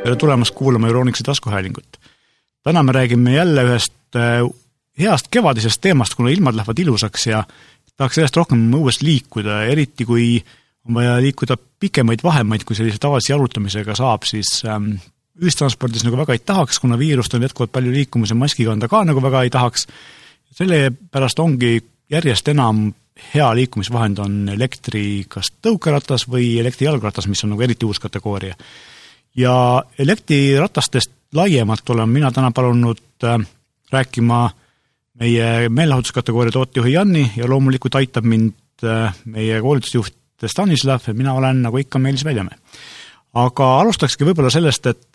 Tere tulemast kuulama Euronixi taskuhäälingut. Täna me räägime jälle ühest heast kevadisest teemast, kuna ilmad lähevad ilusaks ja tahaks sellest rohkem õues liikuda, eriti kui on vaja liikuda pikemaid vahemaid, kui sellise tavalise jalutamisega saab, siis ühistranspordis nagu väga ei tahaks, kuna viirust on jätkuvalt palju liikumus ja maski kanda ka nagu väga ei tahaks. Selle pärast ongi järjest enam hea liikumisvahend on elektri kas tõukeratas või elektrijalgratas, mis on nagu eriti uus kategooria. Ja elektriratastest laiemalt olen mina täna palunud rääkima meie meelelahutuskategooria tootejuhi Janni ja loomulikult aitab mind meie koolitusjuht Stanislav ja mina olen nagu ikka Meelis Väljamäe. Aga alustakski võib-olla sellest, et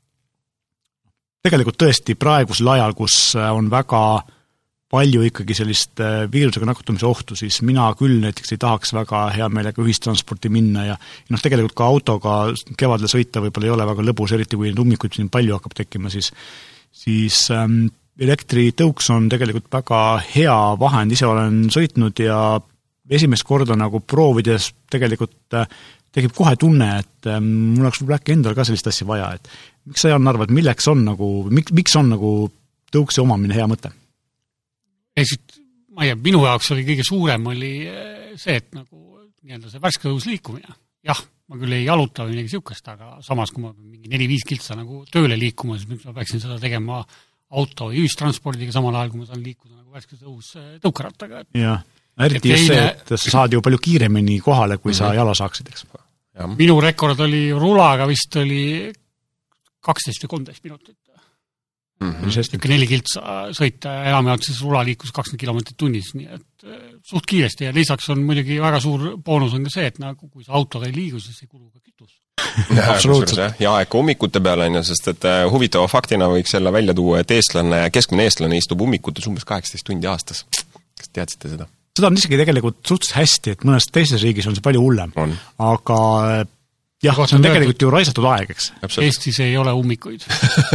tegelikult tõesti praegusel ajal, kus on väga palju ikkagi sellist viirusega nakatumise ohtu, siis mina küll näiteks ei tahaks väga hea meelega ühistransporti minna ja tegelikult ka autoga kevadel sõita võib-olla ei ole väga lõbus, eriti kui need ummikuid siin palju hakkab tekkima, siis elektritõuks on tegelikult väga hea vahend, ise olen sõitnud ja esimest korda nagu proovides tegelikult tekib kohe tunne, et mul oleks võib-olla äkki endal ka sellist asja vaja, et miks sa Jan arvad, miks on nagu tõuksi omamine hea mõte? Ma ei tea, minu jaoks oli kõige suurem oli see, et nagu nii-öelda see värske õhus liikumine. Jah, ma küll ei jaluta või midagi siukest, aga samas, kui ma mingi 4-5 kiltsa nagu tööle liikuma, siis ma peaksin seda tegema auto või ühistranspordiga samal ajal, kui ma saan liikuda nagu värskes õhus tõukerattaga. Jah, eriti just see, et sa saad ju palju kiiremini kohale, kui sa jala saaksid, eks. Minu rekord oli rulaga vist oli 12 või 13 minutit. 4 kiltsa sõita ja enamjaolt siis rula liikus 20 kilomeetrit tunnis, nii et suht kiiresti ja lisaks on muidugi väga suur boonus on ka see, et nagu kui sa autoga ei liigu, siis ei kulu ka kütus. Absoluutselt. Ja aeg ummikute peale on ju, sest et huvitava faktina võiks jälle välja tuua, et keskmine eestlane istub ummikutes umbes 18 tundi aastas. Kas teadsite seda? Seda on isegi tegelikult suhteliselt hästi, et mõnes teises riigis on see palju hullem. Aga jah, see on tegelikult ju raisatud aeg, eks. Eestis ei ole ummikuid.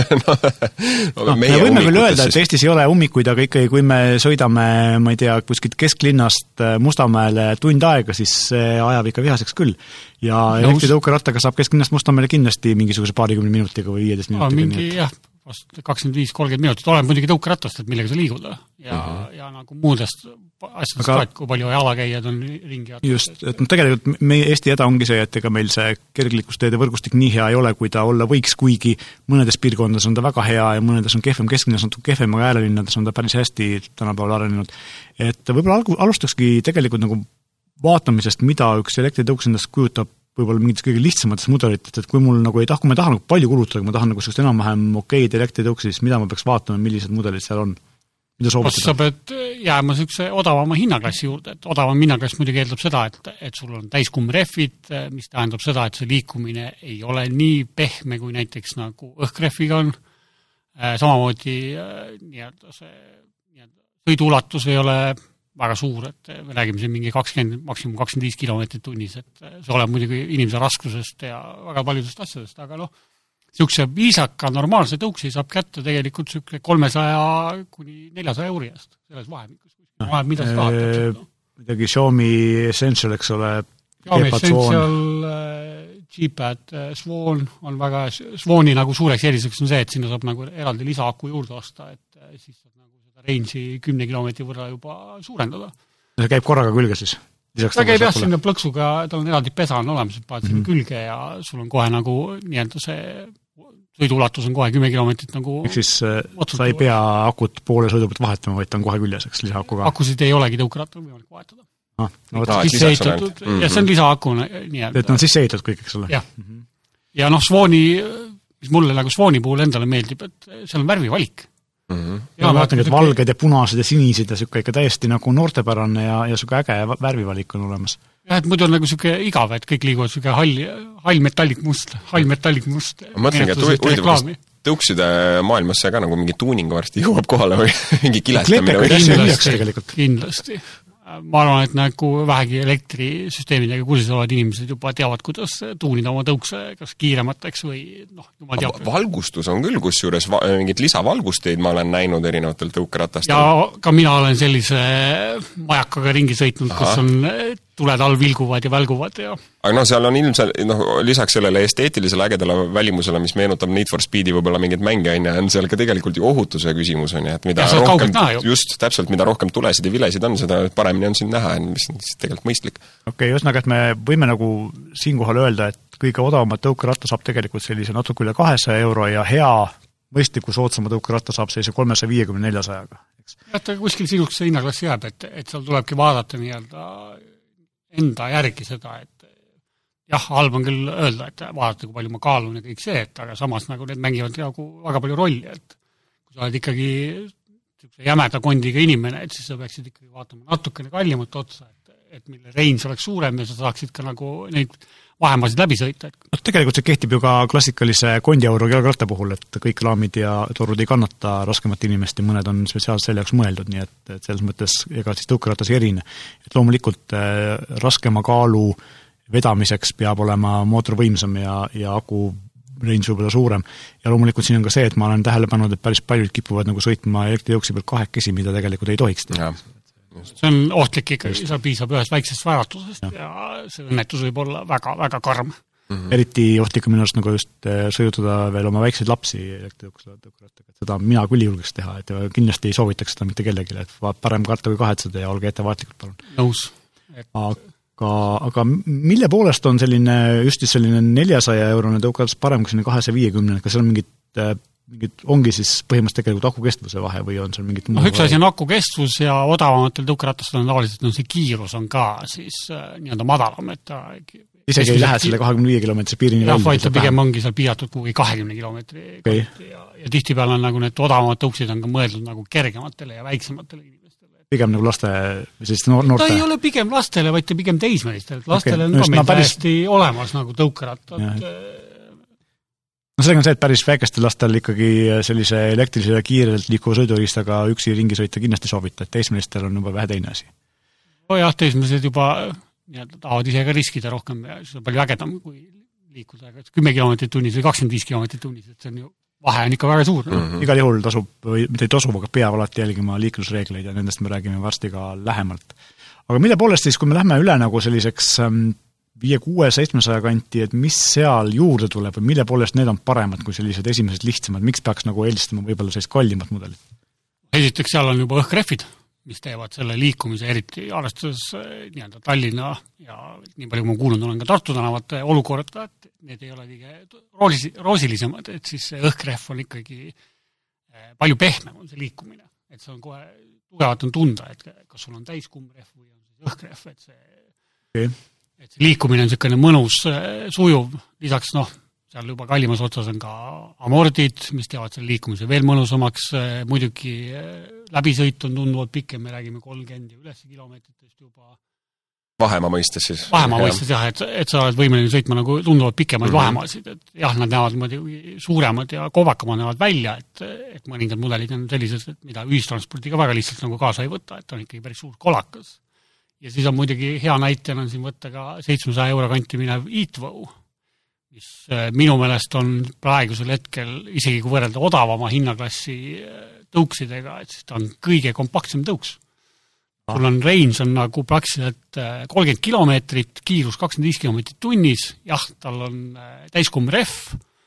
Me võime küll öelda, et Eestis ei ole ummikuid, aga ikkagi kui me sõidame, ma ei tea, kuskilt kesklinnast Mustamäele tund aega, siis see ajab ikka vihaseks küll. Ja elektritõukerattaga saab kesklinnast Mustamäele kindlasti mingisuguse 20 minutiga või 15 minutiga. Mingi, jah, 25-30 minutit, olen muidugi tõukeratast, et millega sa liiguda. Ja nagu muudest asjadest ka, et kui palju jalakäijad on ringi jätnud. Just, et tegelikult meie Eesti häda ongi see, et ega meil see kergliiklusteede võrgustik nii hea ei ole, kui ta olla võiks, kuigi mõnedes piirkondades on ta väga hea ja mõnedes on kehvem, kesklinnas on kehvem, aga äärelinnades on ta päris hästi tänapäeval arenenud. Et võib-olla alustakski tegelikult nagu vaatamisest, mida üks elektritõuks endast kujutab võib-olla mingitest kõige lihtsamatest mudelitest, et kui mul nagu ei taha, kui ma tahan nagu palju kulutada, kui ma tahan nagu sellist enam-vähem okeid elektritõuksi, siis mida ma peaks vaatama, millised mudelid seal on? Mida soovitada? Sa pead jääma sellise odavama hinnaklassi juurde, et odavam hinnaklass muidugi eeldab seda, et sul on täiskummrehvid, mis tähendab seda, et see liikumine ei ole nii pehme, kui näiteks nagu õhkrehviga on. Samamoodi nii-öelda see sõiduulatus ei ole väga suur, et me räägime siin mingi 20, maksimum 25 kilomeetrit tunnis, et see oleb muidugi inimese raskusest ja väga paljudest asjadest, aga siukse viisaka normaalse tõuksi saab kätte tegelikult siuke 300 kuni 400 euri eest selles vahemikus. Mida sa tahad? Midagi Xiaomi Essential, eks ole. Xiaomi Essential, G-Pad, Swan on väga, Swani nagu suureks eriseks on see, et sinna saab nagu eraldi lisaaku juurde osta, et siis saab nagu seda range'i 10 kilomeetri võrra juba suurendada. See käib korraga külge siis? Ta käib jah sinna plõksuga, tal on eraldi pesa on olemas, et paned sinna külge ja sul on kohe nagu nii-öelda see sõiduulatus on kohe 10 kilomeetrit nagu ehk siis sa ei pea akut poole sõidu pealt vahetama, vaid ta on kohe küljeseks lisaakuga. Akusid ei olegi tõukerattal võimalik vahetada. Ja see on lisaaku et on sisse ehitatud kõik, eks ole. Ja Swani, mis mulle nagu Swani puhul endale meeldib, et seal on värvivalik. Ja ma vaatan, et valged ja punased ja sinised ja sükke ikka täiesti nagu noortepärane ja sükke äge värvivalik on olemas. Jah, et muidu on nagu sükke igav, et kõik liiguvad sükke hall metallik must. Ma mõtlengi, et huvitav, tõukside maailmasse ka nagu mingi tuuning varsti jõuab kohale või mingi kilestamine või kindlasti. Ma arvan, et nagu vähegi elektrisüsteemidega kursis olevad inimesed juba teavad, kuidas tuunida oma tõukse kas kiiremateks või jumal teab. Valgustus on küll, kusjuures mingid lisavalgusteid ma olen näinud erinevatel tõukeratast. Ja ka mina olen sellise majakaga ringi sõitnud, kus on tuled all vilguvad ja välguvad ja aga seal on ilmselt, lisaks sellele esteetilisele ägedale välimusele, mis meenutab Need for Speedi võib-olla mingeid mänge, on seal ka tegelikult ju ohutuse küsimus, et mida rohkem, just täpselt, mida rohkem tulesid ja vilesid on, seda paremini on siin näha, mis on tegelikult mõistlik. Okei, ühesõnaga, et me võime nagu siinkohal öelda, et kõige odavamat tõukeratta saab tegelikult sellise natuke üle 200 € ja hea mõistliku soodsama tõukeratta saab sellise 350-400-ga. Jätta kuskil sinuks see hinnaklass jääb, et seal tulebki vaadata nii-öelda enda järgi seda, et jah, halb on küll öelda, et vaadata, kui palju ma kaalun ja kõik see, et aga samas nagu need mängivad nagu väga palju rolli, et kui sa oled ikkagi jämeda kondiga inimene, et siis sa peaksid ikkagi vaatama natukene kallimat otsa, et mille range oleks suurem ja sa saaksid ka nagu neid vahemasid läbi sõita. Tegelikult see kehtib ju ka klassikalise kondiauro jalgratta puhul, et kõik raamid ja torud ei kannata raskemat inimest ja mõned on spetsiaalselt selle jaoks mõeldud, nii et selles mõttes ega siis tõukeratas ei erine. Et loomulikult raskema kaalu vedamiseks peab olema mootor võimsam ja aku range võib-olla suurem. Ja loomulikult siin on ka see, et ma olen tähele pannud, et päris paljud kipuvad nagu sõitma elektritõuksi pealt kahekesi, mida tegelikult ei tohiks teha. See on ohtlik ikkagi, seal piisab ühest väiksest väratusest ja see õnnetus võib olla väga, väga karm. Eriti ohtlik on minu arust nagu just sõjutada veel oma väikseid lapsi elektritõukerattaga. Seda mina küll julgeks teha, et kindlasti ei soovitaks seda mitte kellegile, et parem karta kui kahetseda ja olge ettevaatlikult, palun. Nõus. Aga mille poolest on selline, just selline 400 € tõukeratas parem kui selline 250, kas seal on mingid ongi siis põhimõtteliselt tegelikult aku kestvuse vahe või on seal mingit üks asi on aku kestvus ja odavamatel tõukeratastel on tavaliselt see kiirus on ka siis nii-öelda madalam, et ta isegi ei lähe selle 25 kilomeetrise piirini välja. Vaid ta pigem ongi seal piiratud kui 20 kilomeetri okay. ja tihtipeale on nagu need odavamad tõuksid on ka mõeldud nagu kergematele ja väiksematele inimestele. Pigem nagu laste, sellist noorte? Ta ei ole pigem lastele, vaid ta pigem teismelistele. Lastele on ka meil täiesti olemas nagu tõukerattad. Sellega on see, et päris väikestel lastel ikkagi sellise elektrisele kiirelt liikuva sõiduriistaga üksi ringi sõita kindlasti soovita, et teismelistel on juba vähe teine asi. Jah, teismelised juba tahavad ise ka riskida rohkem ja see on palju ägedam, kui liikuda 10 kilomeetrit tunnis või 25 kilomeetrit tunnis, et see on ju vahe on ikka väga suur. Igal juhul tasub, või mitte ei tasub, aga peab alati jälgima liiklusreegleid ja nendest me räägime varsti ka lähemalt. Aga mille poolest siis, kui me lähme üle nagu selliseks 5-6-700 kanti, et mis seal juurde tuleb või mille poolest need on paremad kui sellised esimesed lihtsamad, miks peaks nagu eelistama võib-olla sellist kallimat mudelit? Esiteks seal on juba õhkrehvid, mis teevad selle liikumise eriti arvestades nii-öelda Tallinna ja nii palju kui ma kuulnud olen ka Tartu tänavate olukorda, et need ei ole kõige roosilisemad, et siis see õhkrehv on ikkagi palju pehmem on see liikumine, et see on kohe tugevat on tunda, et kas sul on täiskummrehv või on see õhkrehv, et see et see liikumine on niisugune mõnus, sujuv, lisaks seal juba kallimas otsas on ka amordid, mis teevad selle liikumise veel mõnusamaks, muidugi läbisõit on tunduvalt pikem, me räägime 30 ja üles kilomeetritest juba. Vahemaa mõistes siis? Vahemaa mõistes jah, et sa oled võimeline sõitma nagu tunduvalt pikemaid vahemaasid, et jah, nad näevad muidugi suuremad ja kovakamad näevad välja, et mõningad mudelid on sellised, et mida ühistranspordiga väga lihtsalt nagu kaasa ei võta, et on ikkagi päris suur kolakas. Ja siis on muidugi hea näitena on siin võtta ka 700 € kanti minev Eatvow, mis minu meelest on praegusel hetkel, isegi kui võrrelda odavama hinnaklassi tõuksidega, et siis ta on kõige kompaktsem tõuks. Sul on range on nagu praktiliselt 30 kilomeetrit, kiirus 25 kilomeetrit tunnis, jah, tal on täiskumm rehv,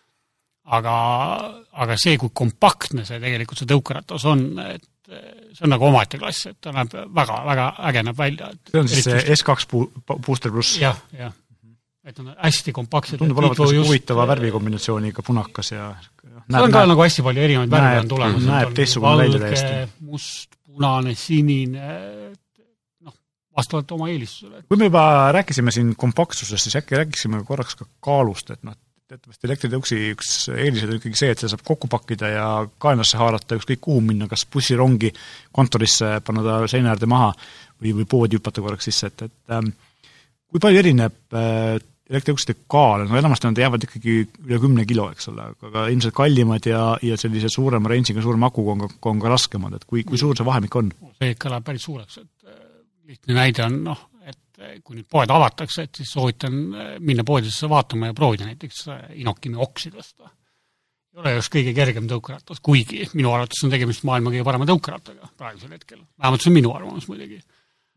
aga see, kui kompaktne see tegelikult see tõukeratas on, et see on nagu omaette klass, et ta näeb väga, väga äge näeb välja. See on siis see S2 Booster Plus? Jah. Et on hästi kompaktsed. Tundub olevat huvitava värvikombinatsiooniga punakas ja see on ka nagu hästi palju erinevaid värve on tulemas. Näeb teistsugune välja täiesti. Must, punane, sinine, vastavalt oma eelistusele. Kui me juba rääkisime siin kompaktsusest, siis äkki rääkisime korraks ka kaalust, et teatavasti elektritõuksi üks eelised on ikkagi see, et see saab kokku pakkida ja kaenasse haarata ükskõik kuhu minna, kas bussirongi kontorisse panna ta seina äärde maha või poodi hüpata korraks sisse, et kui palju erineb elektritõukside kaal, enamasti nad jäävad ikkagi üle 10 kilo, eks ole, aga ilmselt kallimad ja sellise suurema range'iga, suurema akuga on ka raskemad, et kui suur see vahemik on? See ikka läheb päris suureks, et lihtne näide on, kui nüüd poed avatakse, et siis soovitan minna poodidesse vaatama ja proovida näiteks Inokimi oksidest. Ei ole just kõige kergem tõukeratas, kuigi minu arvates on tegemist maailma kõige parema tõukerattaga praegusel hetkel. Vähemalt see on minu arvamus muidugi.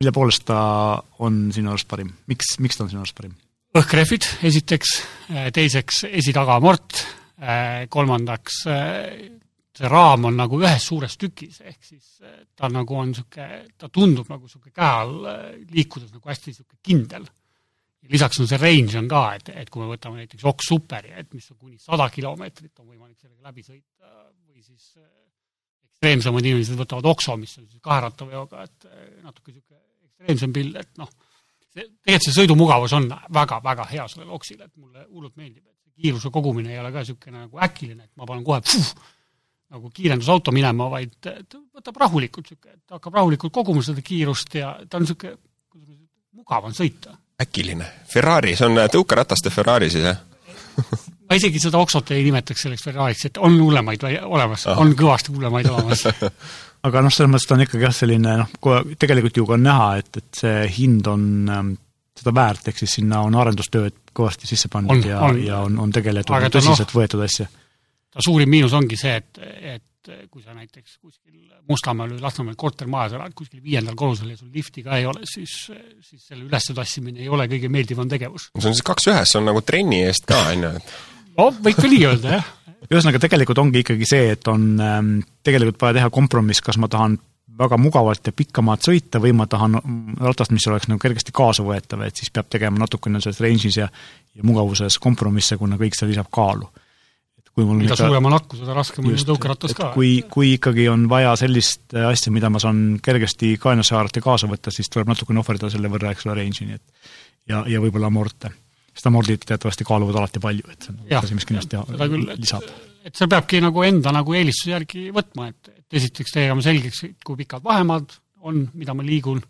mille poolest ta on sinu arust parim? Miks ta on sinu arust parim? Õhkrehvid esiteks, teiseks esitagamort, kolmandaks see raam on nagu ühes suures tükis, ehk siis ta nagu on ta tundub nagu käe all liikudes nagu hästi kindel. Lisaks on see range on ka, et kui me võtame näiteks Ox Superi, mis on kuni 100 kilomeetrit, on võimalik sellega läbi sõita, või siis ekstreemsemad inimesed võtavad Oxo, mis on siis kaherattaveoga, et natuke ekstreemsem pild, et tegelikult see sõidumugavus on väga-väga hea sellel Oxil, et mulle hullult meeldib, et see kiiruse kogumine ei ole ka selline nagu äkiline, et ma panen kohe nagu kiirendusauto minema, vaid võtab rahulikult, et hakkab rahulikult koguma seda kiirust ja ta on mugav on sõita. Äkiline. Ferrari, see on tõukarataste Ferrari siis, jah? Ma isegi seda Oxot ei nimetaks selleks Ferrariks, et on hullemaid olemas, on kõvasti hullemaid olemas. Aga selles mõttes on ikkagi selline, tegelikult ju ka on näha, et see hind on seda väärt, ehk siis sinna on arendustööd kõvasti sisse pandud ja on tegeletud tõsiselt võetud asja. Ta suurim miinus ongi see, et kui sa näiteks kuskil Mustamäel või Lasnamäel kortermajas elad kuskil 5. korrusel ja sul lifti ka ei ole, siis selle ülestassimine ei ole kõige meeldivam tegevus. See on siis 2-1, see on nagu trenni eest ka, on ju? No, võid ka nii öelda, jah. Ühesõnaga, tegelikult ongi ikkagi see, et on tegelikult vaja teha kompromiss, kas ma tahan väga mugavalt ja pikkamaad sõita või ma tahan ratast, mis oleks nagu kergesti kaasa võetav, et siis peab tegema natukene selles range'is ja mugavuses kompromisse, kuna kõik see lisab kaalu. Mida suurema nakku, seda raskem on tõukeratas ka. Kui ikkagi on vaja sellist asja, mida ma saan kergesti kaenasse haarata kaasa võtta, siis tuleb natukene ohverda selle võrra, eks ole, range'i ja võib-olla amorte. Sest amordid teatavasti kaaluvad alati palju, et see on asi, mis kindlasti lisab. Et see peabki nagu enda nagu eelistuse järgi võtma, et esiteks tegema selgeks, kui pikad vahemaad on, mida ma liigun.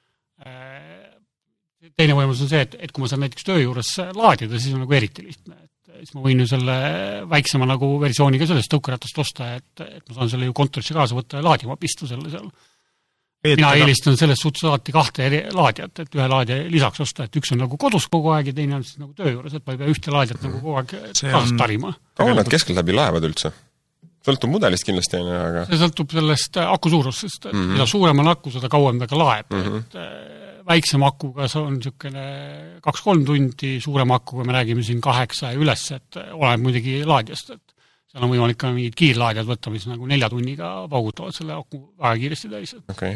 Teine võimalus on see, et kui ma saan näiteks töö juures laadida, siis on nagu eriti lihtne. Siis ma võin ju selle väiksema nagu versiooniga sellest tõukeratast osta, et ma saan selle ju kontorisse kaasa võtta ja laadima pista selle seal. Mina eelistan sellest suhtes alati 2 laadijat, et ühe laadija lisaks osta, et üks on nagu kodus kogu aeg ja teine on siis nagu töö juures, et ma ei pea ühte laadijat nagu kogu aeg kaasas tarima. Kaua nad keskeltläbi laevad üldse? Sõltub mudelist kindlasti, aga... See sõltub sellest aku suurusest, et mida suurem on aku, seda kauem ta ka laeb. Väiksem akuga on niisugune 2-3 tundi, suurem akuga me räägime siin 8 ja üles, et oleneb muidugi laadjast, et seal on võimalik ka mingid kiirlaadjad võtta, mis nagu 4 tunniga paugutavad selle aku väga kiiresti täis. Okay.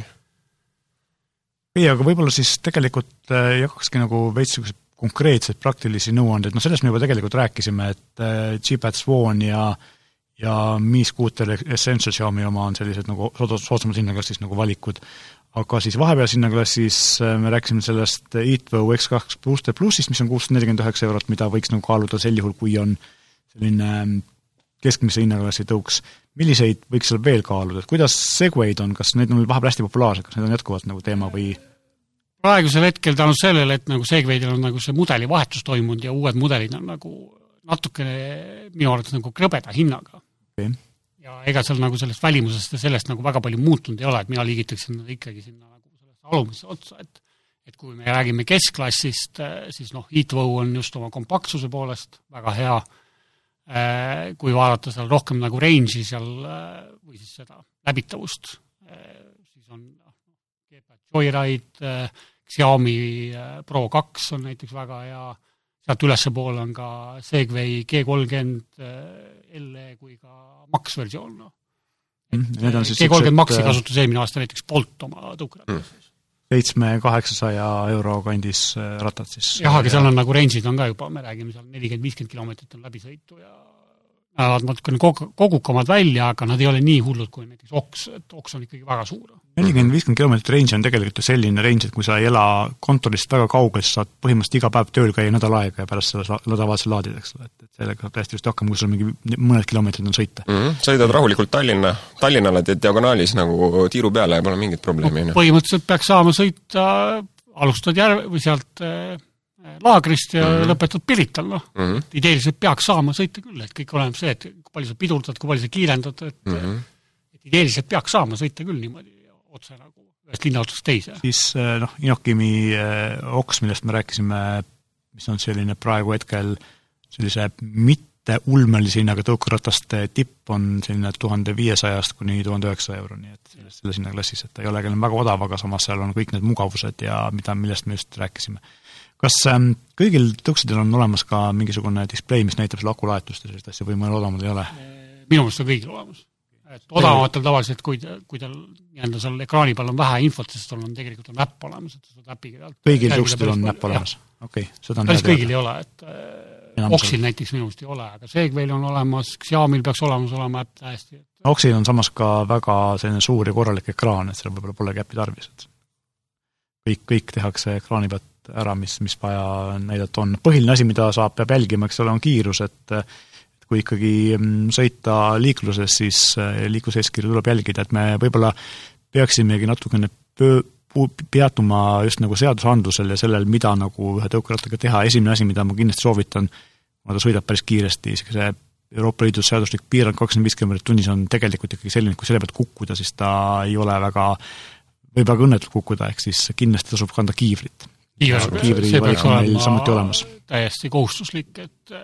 Ei, aga võib-olla siis tegelikult jakakski nagu veits konkreetsed praktilisi nõuanded, sellest me juba tegelikult rääkisime, et Jeep Swan ja Mi Scooter Essential Xiaomi oma on sellised nagu soodsamad hinnaklassis nagu valikud. Aga siis vahepeal hinnaklassis me rääkisime sellest EatVo X2 Booster Plussist, mis on 649 €, mida võiks nagu kaaluda sel juhul, kui on selline keskmise hinnaklassi tõuks. Milliseid võiks seal veel kaaluda? Kuidas Segway'd on? Kas need on vahepeal hästi populaarsed? Kas need on jätkuvalt nagu teema või? Praegusel hetkel tänu sellele, et nagu Segway'dil on nagu see mudeli vahetus toimunud ja uued mudelid on nagu natukene minu arvates nagu krõbeda hinnaga. Okay. Ja ega seal nagu sellest välimusest ja sellest nagu väga palju muutunud ei ole, et mina liigitaksin nad ikkagi sinna nagu sellest alumisse otsa, et kui me räägime keskklassist, siis EatVo on just oma kompaktsuse poolest väga hea, kui vaadata seal rohkem nagu range'i seal või siis seda läbitavust, siis on Joyride, Xiaomi Pro 2 on näiteks väga hea, sealt ülesse poole on ka Segway G30 LE kui ka Max versioon. G30 Maxi kasutus eelmine aasta näiteks Bolt oma tõukeratas. 700-800 € kandis ratad siis. Jah, aga seal on nagu range'id on ka juba, me räägime seal 40-50 kilomeetrit on läbisõitu ja nad natukene kogukamad välja, aga nad ei ole nii hullud kui näiteks Ox, et Ox on ikkagi väga suur. 40-50 kilomeetrit range on tegelikult selline range, et kui sa ei ela kontorist väga kaugel, siis saad põhimõtteliselt iga päev tööl käia nädal aega ja pärast selle nädalavahetusel laadideks, et sellega saab täiesti just hakkama, kui sul mingi mõned kilomeetrid on sõita. Sõidad rahulikult Tallinnale teed diagonaalis nagu tiiru peale ja pole mingit probleemi. Põhimõtteliselt peaks saama sõita, alustad või sealt laagrist ja lõpetad Pirital, Ideeliselt peaks saama sõita küll, et kõik oleneb see, et kui palju sa pidurdad, kui palju sa kiirendad, et ideeliselt peaks saama sõita küll niimoodi otse nagu ühest linnaotsast teise. Siis Inokimi Ox, millest me rääkisime, mis on selline praegu hetkel sellise ulmelisi hinnaga tõukerataste tipp on selline 1500 kuni 1900 euro, nii et selle sinna klassis, et ta ei ole küll väga odav, aga samas seal on kõik need mugavused ja millest me just rääkisime. Kas kõigil tõuksidel on olemas ka mingisugune display, mis näitab selle akulaetust ja sellist asja või mõnel odavamad ei ole? Minu mõelest on kõigil olemas. Et odavamatel tavaliselt, kui tal jäänud seal ekraani peal on vähe infot, sest tal on tegelikult on äpp olemas, et seda äpiga pealt. Kõigil tõuksidel on äpp olemas? Okei, seda on hea teada. Kõigil ei ole, et Oxil näiteks minu mõelest ei ole, aga Segwayl on olemas, Xiaomil peaks olema äpp tähesti. Oxil on samas ka väga selline suur ja korralik ekraan, et seal võib-olla polegi äppi tarvis. Kõik tehakse ekraani pealt ära, mis vaja näidata on. Põhiline asi, mida peab jälgima, eks ole, on kiirus, et kui ikkagi sõita liikluses, siis liikluseeskirju tuleb jälgida, et me võib-olla peaksimegi natukene peatuma just nagu seadusandlusel ja sellel, mida nagu ühe tõukerattaga teha. Esimene asi, mida ma kindlasti soovitan, kuna ta sõidab päris kiiresti, see Euroopa Liidus seaduslik piirang 25 km tunnis on tegelikult ikkagi selline, kui selle pealt kukkuda, siis ta ei ole võib väga õnnetult kukkuda, ehk siis kindlasti tasub kanda kiivrit. Kiivri valik on meil samuti olemas. Täiesti kohustuslik, et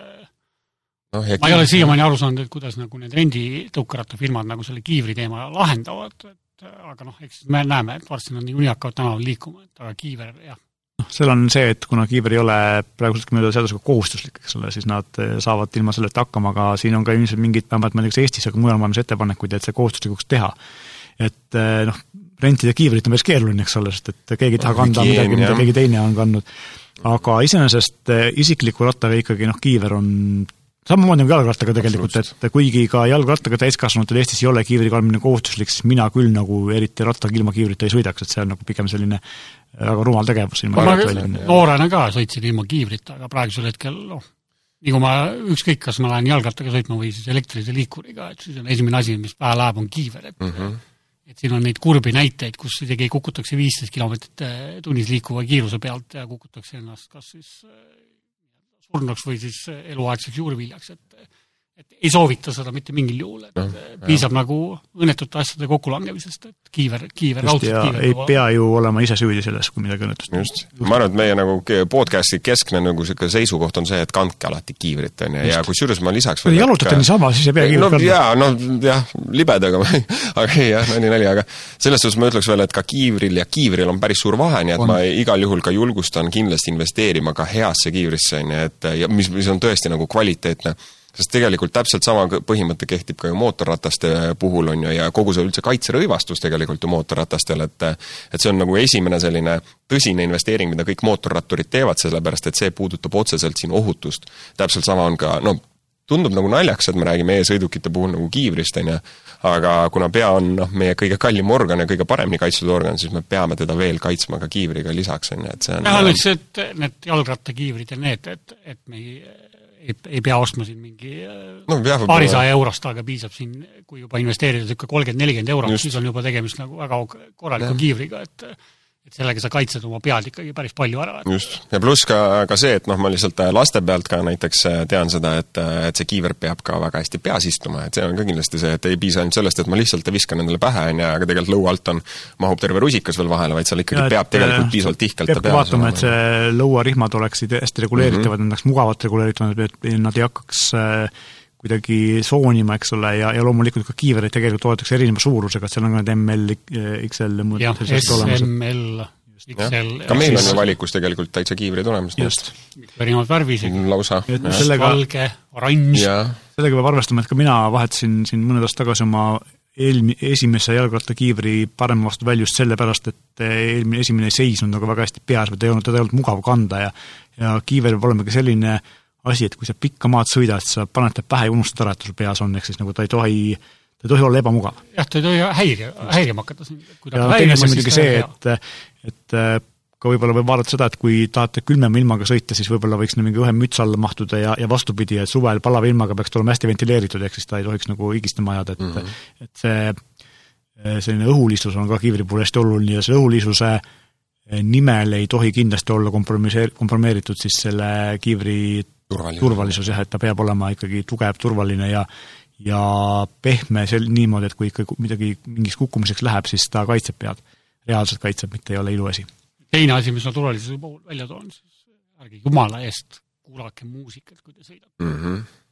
ma ei ole siiamaani aru saanud, et kuidas nagu need renditõukerattafirmad nagu selle kiivri teema lahendavad, aga eks me näeme, et varsti nad nii hakkavad tänaval liikuma, et aga kiiver, jah. Seal on see, et kuna kiiver ei ole praegusel mööda seadusega kohustuslik, eks ole, siis nad saavad ilma selleta hakkama, aga siin on ka ilmselt mingid, vähemalt ma näiteks Eestis, aga mujal maailmas ettepanekuid, et see kohustuslikuks teha. Et rentida kiivrit on päris keeruline, eks ole, sest et keegi taha kanda midagi, mida keegi teine on kandnud. Aga iseenesest isikliku rattaga ikkagi kiiver on samamoodi nagu jalgrattaga tegelikult, et kuigi ka jalgrattaga täiskasvanutel Eestis ei ole kiivri kandmine kohustuslik, siis mina küll nagu eriti rattaga ilma kiivrita ei sõidaks, et see on nagu pigem selline väga rumal tegevus. Ma noorena ka sõitsin ilma kiivrita, aga praegusel hetkel, nii kui ma ükskõik, kas ma lähen jalgrattaga sõitma või siis elektrilise liikuriga, et siis on esimene asi, mis pähe läheb, on kiiver, et siin on neid kurbi näiteid, kus isegi kukutakse 15 kilomeetrit tunnis liikuva kiiruse pealt ja kukutakse ennast kas siis surnuks või siis eluaegseks juurviljaks, et ei soovita seda mitte mingil juhul, et piisab nagu õnnetute asjade kokkulangemisest, et kiiver raudselt kiiver. Ei pea ju olema ise süüdi selles, kui midagi õnnetust. Just. Ma arvan, et meie nagu podcasti keskne nagu seisukoht on see, et kandke alati kiivrit, ja kui süüres ma lisaks kui jalutate niisama, siis ei pea kiivrit kandma. Libedaga, aga nali, aga selles suhtes ma ütleks veel, et ka kiivril ja kiivril on päris suur vahe, nii et ma igal juhul ka julgustan kindlasti investeerima ka heasse kiivrisse, mis on tõesti nagu kvaliteetne. Sest tegelikult täpselt sama põhimõte kehtib ka ju mootorrataste puhul on ju, ja kogu see üldse kaitserõivastus tegelikult ju mootorratastel, et see on nagu esimene selline tõsine investeering, mida kõik mootorratturid teevad, sellepärast et see puudutab otseselt siin ohutust. Täpselt sama on ka, tundub nagu naljaks, et me räägime e-sõidukite puhul nagu kiivrist, aga kuna pea on meie kõige kallim organ ja kõige paremini kaitstud organ, siis me peame teda veel kaitsma ka kiivriga lisaks. Et need jalgrattakiivrid ja need, et me ei pea ostma siin mingi paarisaja eurost, aga piisab siin, kui juba investeerida 30-40 eurot, siis on juba tegemist nagu väga korraliku kiivriga, et sellega sa kaitsed oma pead ikkagi päris palju ära. Just, ja pluss ka see, et ma lihtsalt laste pealt ka näiteks tean seda, et see kiiver peab ka väga hästi peas istuma, et see on ka kindlasti see, et ei piisa ainult sellest, et ma lihtsalt viskan endale pähe, aga tegelikult lõua alt mahub terve rusikas veel vahele, vaid seal ikkagi peab tegelikult piisavalt tihkelt peab vaatama, et see lõuarihmad oleksid hästi reguleeritavad, nad oleks mugavalt reguleeritud, et nad ei hakkaks kuidagi soonima, eks ole, ja loomulikult ka kiivereid tegelikult toodetakse erineva suurusega, et seal on need ML, XL SML, XL. Ka meil on ju valikus tegelikult täitsa kiivreid olemas. Just. Erinevad värvised. Lausa. Valge, oranž. Sellega peab arvestama, et ka mina vahetasin siin mõned aastad tagasi oma esimese jalgrattakiivri parema vastu väljust sellepärast, et esimene ei seisnud nagu väga hästi peas, või ta ei olnud mugav kanda ja kiiver peab olema ka selline asi, et kui sa pikka maad sõidad, sa paned ta pähe ja unustad ära, et sul peas on, ehk siis nagu ta ei tohi olla ebamugav. Jah, ta ei tohi häirima hakata. Ja teine asi muidugi see, et ka võib-olla võib vaadata seda, et kui tahate külmema ilmaga sõita, siis võib-olla võiks mingi ühe müts alla mahtuda ja vastupidi, et suvel palava ilmaga peaks olema hästi ventileeritud, ehk siis ta ei tohiks nagu higistama ajada, et see selline õhulisus on ka kiivri puhul hästi oluline ja see õhulisuse nimel ei tohi kindlasti olla kompromeeritud siis selle kiivri turvalisus, et ta peab olema ikkagi tugev, turvaline ja pehme niimoodi, et kui ikka midagi mingis kukkumiseks läheb, siis ta kaitseb pead. Reaalselt kaitseb, mitte ei ole iluasi. Teine asi, mis on turvalisuse puhul välja toon, siis ärge jumala eest kuulake muusikat, kui te sõidate.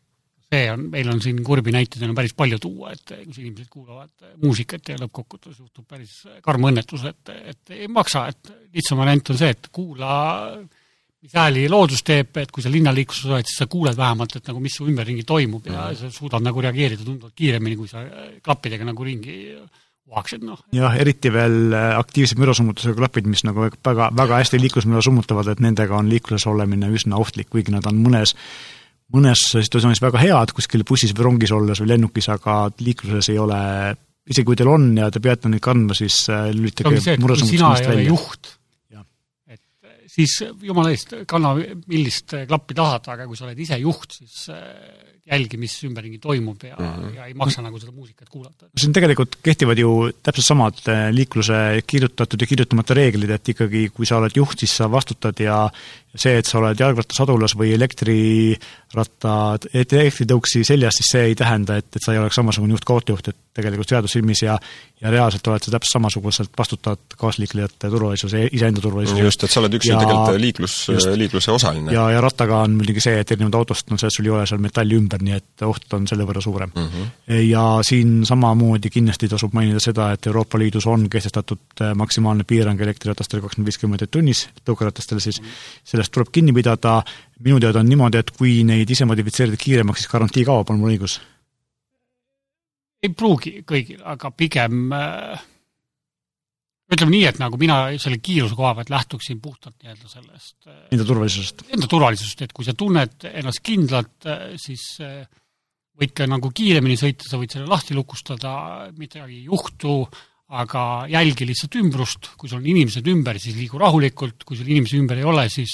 meil on siin kurbi näiteid päris palju tuua, et kus inimesed kuulavad muusikat ja lõppkokkuvõttes juhtub päris karm õnnetus, et ei maksa, et lihtsam variant on see, et kuula, mis hääli loodus teeb, et kui sa linnaliikluses oled, siis sa kuuled vähemalt, et nagu mis su ümberringi toimub ja sa suudad nagu reageerida tunduvalt kiiremini, kui sa klappidega nagu ringi uhaksid, noh. Jah, eriti veel aktiivsed mürasummutusega klapid, mis nagu väga hästi liiklusmüra summutavad, et nendega on liikluses olemine üsna ohtlik, kuigi nad on mõnes situatsioonis väga head, kuskil bussis või rongis olles või lennukis, aga liikluses ei ole, isegi kui teil on ja te peate neid kandma, siis lülitage murasummutusest välja. Juht, et siis jumala eest, kanna millist klappi tahad, aga kui sa oled ise juht, siis jälgi, mis ümberringi toimub ja ei maksa nagu seda muusikat kuulata. Siin tegelikult kehtivad ju täpselt samad liikluse kirjutatud ja kirjutamata reeglid, et ikkagi kui sa oled juht, siis sa vastutad ja see, et sa oled jalgrattasadulas või elektritõuksi seljas, siis see ei tähenda, et sa ei oleks samasugune juht kaotejuht, et tegelikult seadusilmis ja reaalselt oled sa täpselt samasuguselt vastutad kaasliiklejate turvalisuse, iseenda turvalisuse. Just, et sa oled üks tegelikult liikluse osaline. Ja rattaga on muidugi see, et erinevad autost on see, sul ei ole seal metalli ümber, nii et oht on selle võrra suurem. Ja siin samamoodi kindlasti tasub mainida seda, et Euroopa Liidus on kehtestatud maksimaalne piirang elektriratastele 25 km tunnis, tõukeratastele siis sellest tuleb kinni pidada. Minu teada on niimoodi, et kui neid ise modifitseerida kiiremaks, siis garantii kaob, on mul õigus? Ei pruugi kõigil, aga pigem ütleme nii, et nagu mina selle kiiruse koha pealt lähtuksin puhtalt nii-öelda sellest enda turvalisusest, et kui sa tunned ennast kindlalt, siis võid ka nagu kiiremini sõita, sa võid selle lahti lukustada, midagi ei juhtu, aga jälgi lihtsalt ümbrust, kui sul on inimesed ümber, siis liigu rahulikult, kui sul inimesi ümber ei ole, siis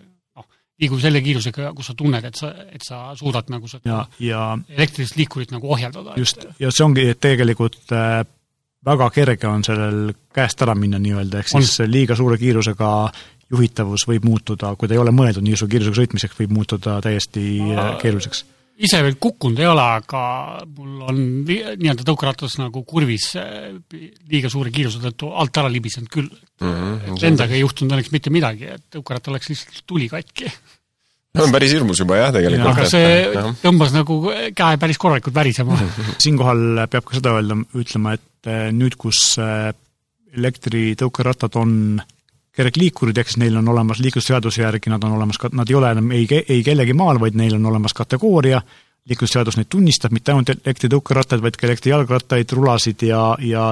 liigu selle kiirusega, kus sa tunned, et sa suudad nagu seda elektrilist liikurit nagu ohjeldada. Just, ja see ongi tegelikult väga kerge on sellel käest ära minna nii-öelda, ehk siis liiga suure kiirusega juhitavus võib muutuda, kui ta ei ole mõeldud nii suure kiirusega sõitmiseks, võib muutuda täiesti keeruliseks. Ise veel kukkunud ei ole, aga mul on nii-öelda tõukeratas nagu kurvis liiga suure kiiruse tõttu alt ära libisenud küll. Endaga ei juhtunud õnneks mitte midagi, et tõukerata läks lihtsalt tuli katki. No on päris hirmus juba, jah, tegelikult. Aga see tõmbas nagu käe päris korralikult värisema. Siinkohal peab ka seda ütlema, et nüüd, kus elektritõukerattad on kergliikurid, ehk siis neil on olemas liiklusseaduse järgi, nad ei ole enam ei kellegi maal, vaid neil on olemas kategooria, liiklusseadus neid tunnistab, mitte ainult elektritõukerattaid, vaid ka elektrijalgrattaid, rulasid ja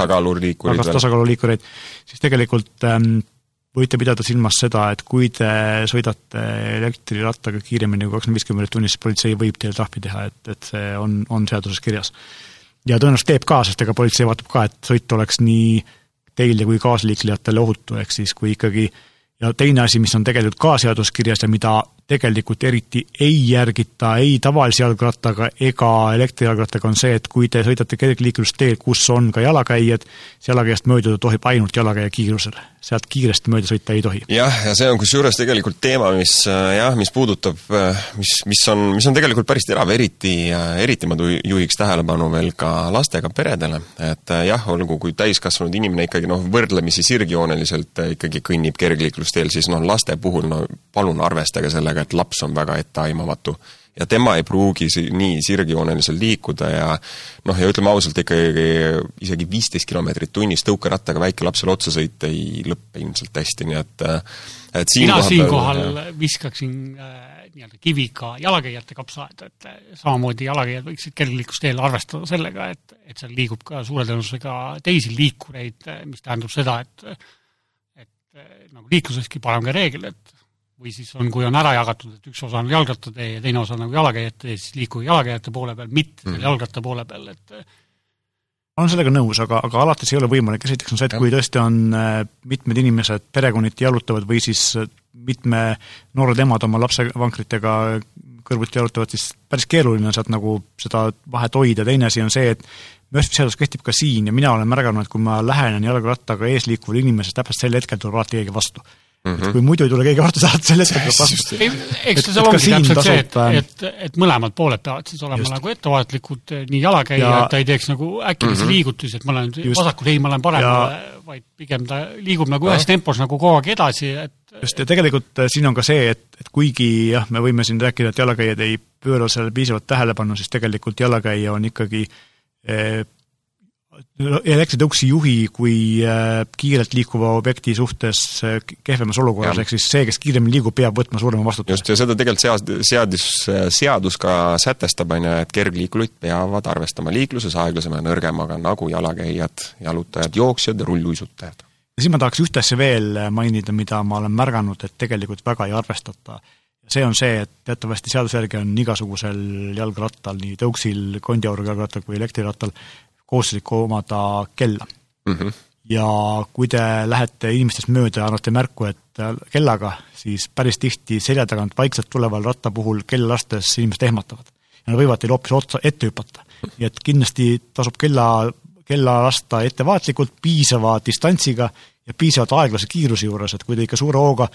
tasakaaluliikureid, siis tegelikult võite pidada silmas seda, et kui te sõidate elektrirattaga kiiremini kui 25 km tunnis, politsei võib teile trahvi teha, et see on seaduses kirjas. Ja tõenäoliselt teeb ka, sest ega politsei vaatab ka, et sõit oleks nii teile kui kaasliiklejatele ohutu, ehk siis kui ikkagi, ja teine asi, mis on tegelikult ka seaduskirjas ja mida tegelikult eriti ei järgita ei tavalise jalgrattaga ega elektrijalgrattaga on see, et kui te sõidate kergliiklusteel, kus on ka jalakäijad, jalakäijast mööduda tohib ainult jalakäija kiirusel. Sealt kiiresti mööda sõita ei tohi. Ja see on kusjuures tegelikult teema, mis puudutab, mis on tegelikult päris terav, eriti ma juhiks tähelepanu veel ka lastega peredele, et olgu, kui täiskasvanud inimene ikkagi võrdlemisi sirgjooneliselt ikkagi kõnnib kergliiklusteel, siis laste puhul palun arvestage sellega, et laps on väga etteaimamatu ja tema ei pruugi nii sirgjooneliselt liikuda ja ütleme ausalt ikkagi isegi 15 kilomeetrit tunnis tõukerattaga väike lapsele otsa sõita ei lõppe ilmselt hästi, nii et siinkohal viskaksin nii-öelda kiviga jalakäijate kapsaaeda, et samamoodi jalakäijad võiksid kergliiklusteel arvestada sellega, et seal liigub ka suure tõenäosusega teisi liikureid, mis tähendab seda, et nagu liikluseski parem ka reegel, et või siis on, kui on ära jagatud, et üks osa on jalgrattatee ja teine osa nagu jalakäijate, siis liikugi jalakäijate poole peal, mitte jalgratta poole peal, et olen sellega nõus, aga alates ei ole võimalik. Esiteks on see, et kui tõesti on mitmed inimesed perekonniti jalutavad või siis mitme noored emad oma lapsevankritega kõrvuti jalutavad, siis päris keeruline on sealt nagu seda vahet hoida. Teine asi on see, et seadus kehtib ka siin ja mina olen märganud, et kui ma lähenen jalgrattaga eesliikuval inimesest, täpselt sel hetkel tuleb alati keegi vastu. Kui muidu ei tule keegi vastu saada, selle hetkel tuleb vastu. Eks ta seal ongi täpselt see, et mõlemad pooled peavad siis olema nagu ettevaatlikud, nii jalakäija, et ta ei teeks nagu äkilisi liigutusi, et ma olen vasakul, ei, ma olen parem, vaid pigem ta liigub nagu ühes tempos nagu kogu aeg edasi. Just, ja tegelikult siin on ka see, et kuigi me võime siin rääkida, et jalakäijad ei pööra sellele piisavalt tähelepanu, siis tegelikult jalakäija on ikkagi elektritõuksi juhi kui kiirelt liikuva objekti suhtes kehvemas olukorras, ehk siis see, kes kiiremini liigub, peab võtma suurema vastutuse. Just, ja seda tegelikult seadus ka sätestab, et kergliikurid peavad arvestama liikluses aeglasema ja nõrgemaga, nagu jalakäijad, jalutajad, jooksjad ja rulluisutajad. Ja siis ma tahaks ühte asja veel mainida, mida ma olen märganud, et tegelikult väga ei arvestata. See on see, et teatavasti seaduse järgi on igasugusel jalgrattal, nii tõuksil, kondiauruga jalgrattal kui elektrirattal, kohustuslik omada kella. Ja kui te lähete inimestest mööda ja annate märku, et kellaga, siis päris tihti selja tagant vaikselt tuleval ratta puhul kella lastes inimesed ehmatavad. Ja nad võivad teil hoopis otsa ette hüpata. Nii et kindlasti tasub kella lasta ettevaatlikult, piisava distantsiga ja piisavalt aeglase kiiruse juures, et kui te ikka suure hooga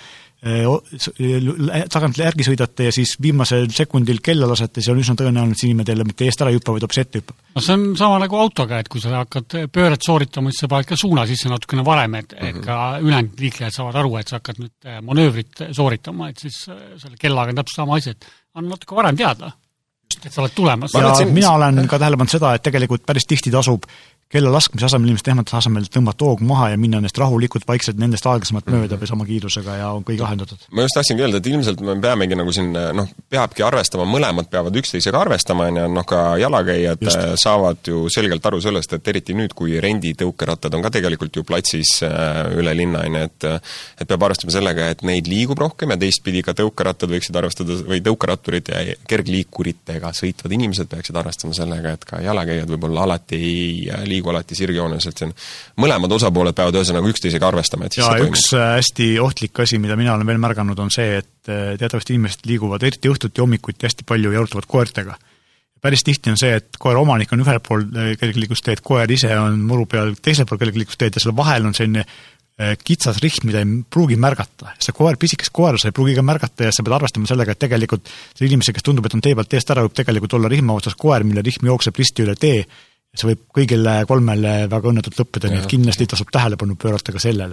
tagant järgi sõidate ja siis viimasel sekundil kella lasete, siis on üsna tõenäoline, et see inimene teile mitte eest ära hüppa, vaid hoopis ette hüppab. No see on sama nagu autoga, et kui sa hakkad pööret sooritama, siis sa paned ka suuna sisse natukene varem, et ka ülejäänud liiklejad saavad aru, et sa hakkad nüüd manöövrit sooritama, et siis selle kellaga on täpselt sama asi, et on natuke varem teada, et sa oled tulemas. Ja mina olen ka tähelepanud seda, et tegelikult päris tihti tasub kella laskmise asemel, inimeste ehmatuse asemel tõmbata hoog maha ja minna nendest rahulikult vaikselt nendest aeglasemalt mööda või sama kiirusega ja on kõik lahendatud. Ma just tahtsingi öelda, et ilmselt me peamegi nagu siin, peabki arvestama, mõlemad peavad üksteisega arvestama, ja ka jalakäijad saavad ju selgelt aru sellest, et eriti nüüd, kui renditõukerattad on ka tegelikult ju platsis üle linna, et peab arvestama sellega, et neid liigub rohkem ja teistpidi ka tõukerattad võiksid arvestada, või tõukeratturid ja kergliikuritega sõitvad inimesed peaksid arvestama sellega, et ka jalakäijad võib-olla alati ei liigu alati sirgjoones, et see on mõlemad osapooled peavad ühesõnaga üksteisega arvestama. Et siis ja üks hästi ohtlik asi, mida mina olen veel märganud, on see, et teatavasti inimesed liiguvad eriti õhtuti hommikuti hästi palju jalutavad koertega. Päris tihti on see, et koera omanik on ühel pool kergliiklusteed, koer ise on muru peal teisel pool kergliiklusteed ja selle vahel on selline kitsas rihm, mida ei pruugi märgata. See koer, pisikes koer, sa ei pruugi ka märgata ja sa pead arvestama sellega, et tegelikult see inimese, kes tundub, et on tee pealt teest ära, võib tegelikult olla rihma otsas koer, mille rihm jookseb risti üle tee. See võib kõigile kolmele väga õnnetult lõppeda, nii et kindlasti tasub tähelepanu pöörata ka sellele.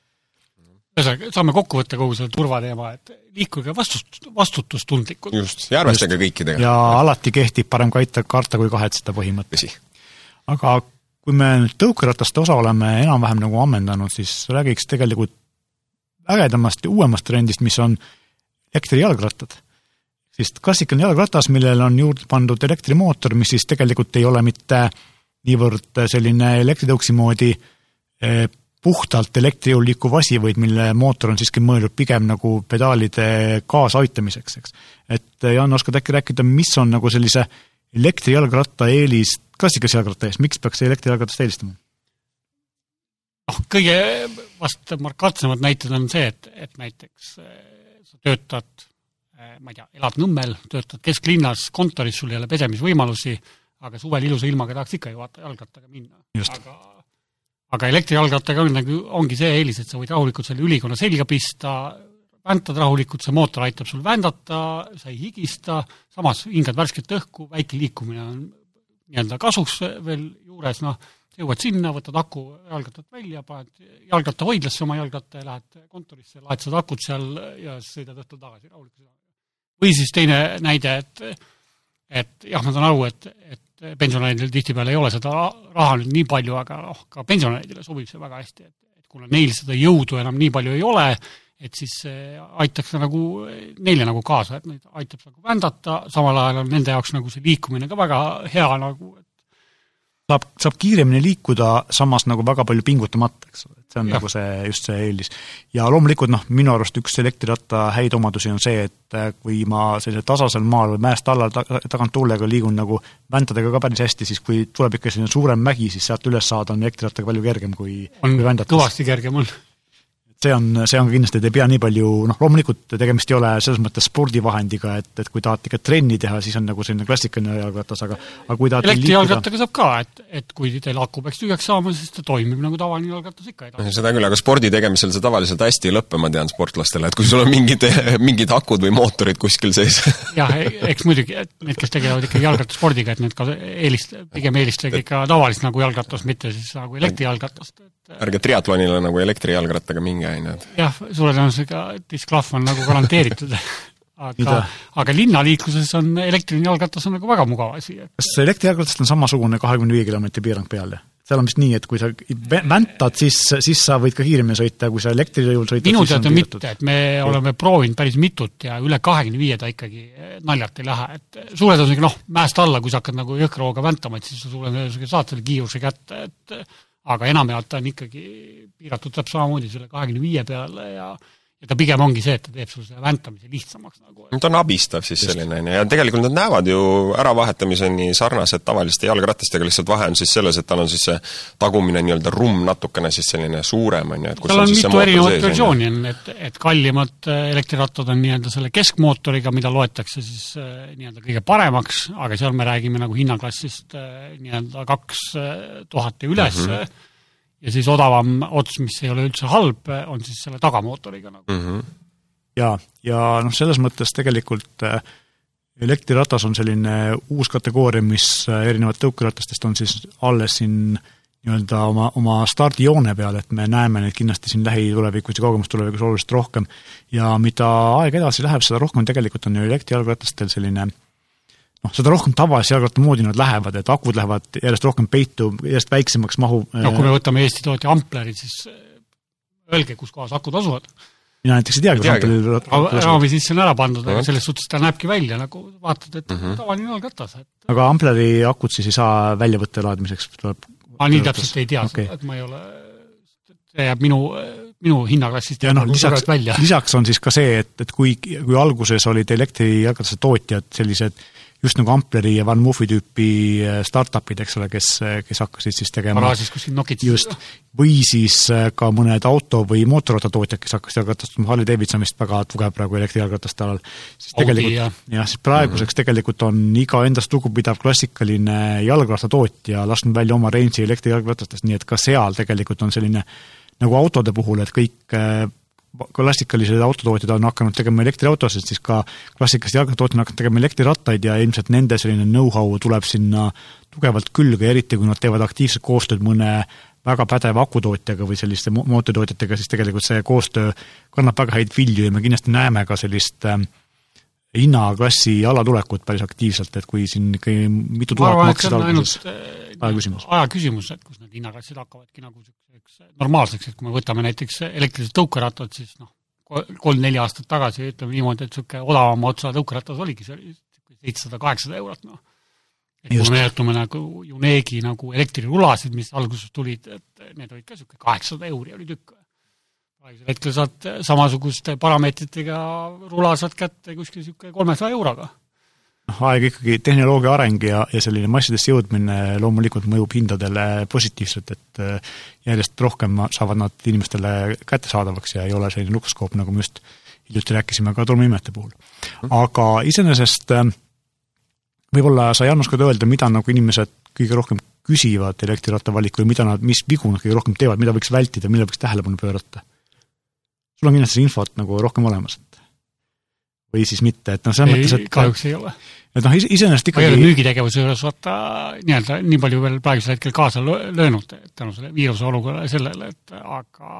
Saame kokku võtta kogu selle turvateema, et liikuge vastutustundlikult. Just, ja arvestage kõikidega. Ja alati kehtib parem karta kui kahetseda põhimõte. Aga kui me nüüd tõukerataste osa oleme enam-vähem nagu ammendanud, siis räägiks tegelikult ägedamast ja uuemast trendist, mis on elektrijalgrattad. Siis klassikaline jalgratas, millel on juurde pandud elektrimootor, mis siis tegelikult ei ole mitte niivõrd selline elektritõuksi moodi puhtalt elektrijõul liikuv asi, vaid mille mootor on siiski mõeldud pigem nagu pedaalide kaasaitamiseks. Eks. Et Jan, oskad äkki rääkida, mis on nagu sellise elektrijalgratta eelis klassikalise jalgratta ees? Miks peaks elektrijalgratast eelistama? Kõige vast markantsemad näited on see, et näiteks sa töötad ma ei tea, elad Nõmmel, töötad kesklinnas, kontoris, sul ei ole pesemisvõimalusi, aga suvel ilusa ilmaga tahaks ikka ju vaata jalgrattaga minna. Aga elektrijalgrattaga ongi see eelis, et sa võid rahulikult selle ülikonna selga pista, väntad rahulikult, see mootor aitab sul vändata, sa ei higista, samas hingad värsket õhku, väike liikumine on nii-öelda kasuks veel juures, jõuad sinna, võtad aku jalgratat välja, paned jalgratta hoidlasse oma jalgratta ja lähed kontorisse, laed seda akut seal ja sõidad õhtul tagasi rahulikult. Või siis teine näide, et jah, ma saan aru, et pensionäridel tihtipeale ei ole seda raha nüüd nii palju, aga ka pensionäridele sobib see väga hästi, et kuna neil seda jõudu enam nii palju ei ole, et siis aitaks nagu neile nagu kaasa, et neid aitab nagu vändata, samal ajal on nende jaoks nagu see liikumine ka väga hea nagu, saab kiiremini liikuda, samas nagu väga palju pingutamata, eks. See on nagu just see eelis. Ja loomulikult, minu arust üks elektriratta häid omadusi on see, et kui ma sellise tasasel maal või mäest alla tagant tuulega liigun nagu väntadega ka päris hästi, siis kui tuleb ikka selline suurem mägi, siis sealt üles saada on elektrirattaga palju kergem kui vändatas. Kõvasti kergem on. See on kindlasti, et ei pea nii palju, loomulikult tegemist ei ole selles mõttes spordivahendiga, et kui tahate ikka trenni teha, siis on nagu selline klassikaline jalgratas, aga kui tahate elektrijalgrattaga saab ka, et kui teil aku peaks tühjaks saama, siis ta toimib nagu tavaline jalgratas ikka edasi. Seda küll, aga spordi tegemisel see tavaliselt hästi ei lõppe, ma tean sportlastele, et kui sul on mingid akud või mootorid kuskil sees. Jah, eks muidugi, et need, kes tegelevad ikka jalgrattaspordiga, et need ka pigem eelistage ikka tavalist nagu jalgratas, mitte siis nagu elektrijalgratast. Ärge triatlonile nagu elektrijalgrattaga minge. Jah, suure tõenäosusega disklahv on nagu garanteeritud. aga linnaliikluses on elektriline jalgratas on nagu väga mugav asi. Kas elektrijalgratast on samasugune 25 kilomeetri piirang peal? Seal on vist nii, et kui sa väntad, siis sa võid ka kiiremini sõita, kui sa elektrijõul sõitad, minu tead on mitte, et me oleme proovinud päris mitut ja üle 25 ta ikkagi naljalt ei lähe. Et suured on mäest alla, kui sa hakkad nagu jõhkrooga väntama, et siis sulle saad selle kiiruse kätte, aga enamjaolt on ikkagi piiratud täpselt samamoodi selle 25 peale ja ta pigem ongi see, et ta teeb sul selle väntamise lihtsamaks. Ta on abistav siis selline ja tegelikult nad näevad ju äravahetamise sarnased tavaliste jalgratastega, lihtsalt vahe on siis selles, et tal on siis see tagumine nii-öelda rumm natukene siis selline suurem. Tal on mitu erinevat versiooni, et kallimad elektrirattad on nii-öelda selle keskmootoriga, mida loetakse siis nii-öelda kõige paremaks, aga seal me räägime nagu hinnaklassist nii-öelda 2000 ja üles, ja siis odavam ots, mis ei ole üldse halb, on siis selle tagamootoriga. Ja selles mõttes tegelikult elektriratas on selline uus kategooria, mis erinevad tõukeratastest on siis alles siin nii-öelda oma stardijoone peal, et me näeme neid kindlasti siin lähitulevikus ja kaugemas tulevikus oluliselt rohkem. Ja mida aeg edasi läheb, seda rohkem tegelikult on ju elektrijalgratastel selline seda rohkem tavalise jalgratta moodi nad lähevad, et akud lähevad järjest rohkem peitu, järjest väiksemaks mahu. Kui me võtame Eesti tootja Amplerid, siis öelge, kus kohas akud asuvad. Mina näiteks ei tea, kus Amplerid raami sisse on ära pandud, aga selles suhtes ta näebki välja, nagu vaatad, et tavaline jalgratas. Aga Ampleri akud siis ei saa välja võtta laadimiseks? Nii täpselt ei tea, et ma ei ole, see jääb minu hinnaklassist välja. Lisaks on siis ka see, et kui alguses olid elektrijalgratase tootjad sellised just nagu Ampleri ja Van Moofi tüüpi startupid, eks ole, kes hakkasid siis tegema Paraasis, kus siin nokitsid just, või siis ka mõned auto- või mootorautotootjad, kes hakkasid jalgratast, Harley Davidson vist väga tugev praegu elektrijalgrataste alal. Siis praeguseks tegelikult on iga endast lugupidav klassikaline jalgrattatootja lasknud välja oma range'i elektrijalgratastest, nii et ka seal tegelikult on selline nagu autode puhul, et kõik klassikalised autotootjad on hakanud tegema elektriautosid, siis ka klassikalised jalgratatootjad on hakanud tegema elektrirattaid ja ilmselt nende selline know-how tuleb sinna tugevalt külge, eriti kui nad teevad aktiivset koostööd mõne väga pädeva akutootjaga või selliste mootoritootjatega, siis tegelikult see koostöö kannab väga häid vilju ja me kindlasti näeme ka sellist hinnaklassi alatulekut päris aktiivselt, et kui siin mitu tuhat maksid alguses aja küsimus, et kus need hinnaklassid hakkavadki nagu normaalseks, et kui me võtame näiteks elektrilised tõukerattad, siis 3-4 aastat tagasi ütleme niimoodi, et niisugune odavama otsa tõukeratas oligi, see oli 700-800 eurot. Et kui me jätume nagu Junegi nagu elektrirulasid, mis alguses tulid, et need olid ka niisugune 800 euri oli tükk. Hetkel saad samasuguste parameetritega rula saad kätte kuskil 300 euroga. Aeg ikkagi tehnoloogia areng ja selline massidesse jõudmine loomulikult mõjub hindadele positiivselt, et järjest rohkem saavad nad inimestele kättesaadavaks ja ei ole selline luksuskoop, nagu me just hiljuti rääkisime ka tolmuimete puhul. Aga iseenesest võib-olla sa, Jaanus, ka öelda, mida nagu inimesed kõige rohkem küsivad elektriratta valiku ja mis vigu nad kõige rohkem teevad, mida võiks vältida, mille võiks tähelepanu pöörata? Sul on kindlasti infot nagu rohkem olemas, või siis mitte, et selles mõttes, et kahjuks ei ole. Et iseenesest ikkagi ma ei ole müügitegevuse juures vaata nii palju veel praegusel hetkel kaasa löönud tänu selle viiruse olukorra sellele, et aga